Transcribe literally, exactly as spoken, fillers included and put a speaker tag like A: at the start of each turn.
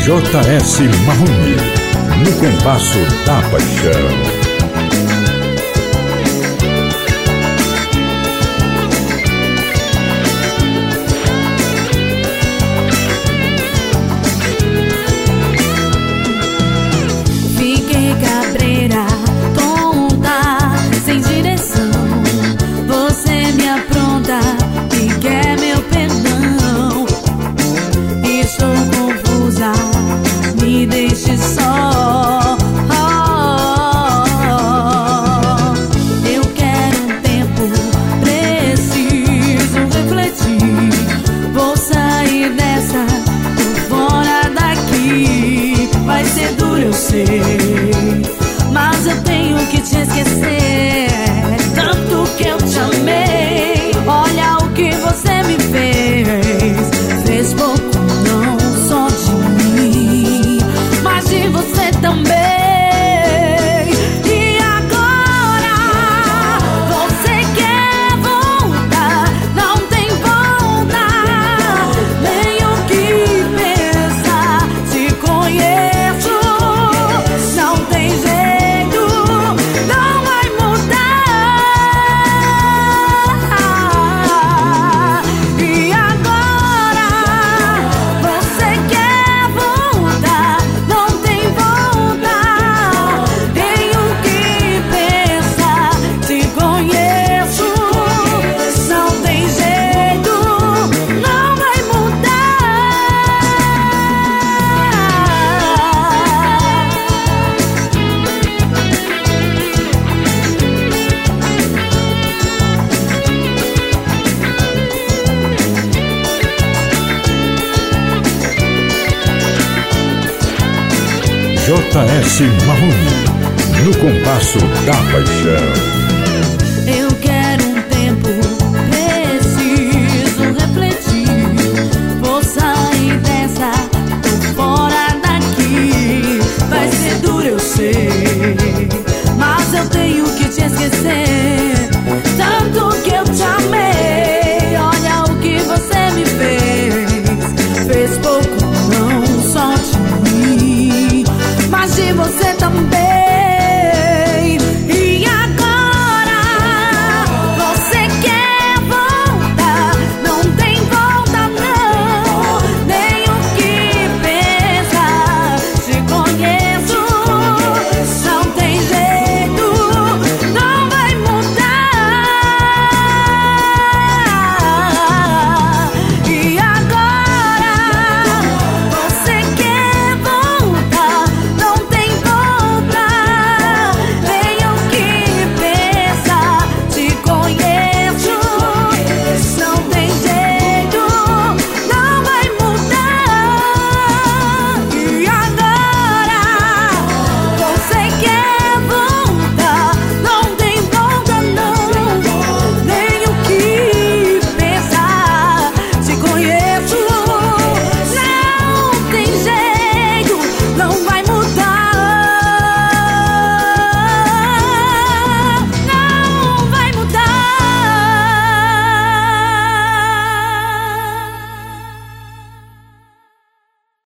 A: J S Marrone, no compasso da paixão.
B: Cabreira, tonta, sem direção. Você me apronta e quer meu perdão. Estou confusa, me deixe só. Eu quero um tempo, preciso refletir. Vou sair dessa, tô fora daqui. Vai ser duro, eu sei, mas eu tenho que te esquecer. Tanto que eu te amei. Olha o que você me fez. Fez pouco não só de mim, mas de você também. E agora você quer voltar, não tem volta. Nem o que pensar, te conheço. Não tem jeito, não vai mudar. E agora você quer voltar, não tem volta. Tem o que pensar, te conheço. Não tem jeito, não vai mudar.
A: J S Marrone, no compasso da paixão.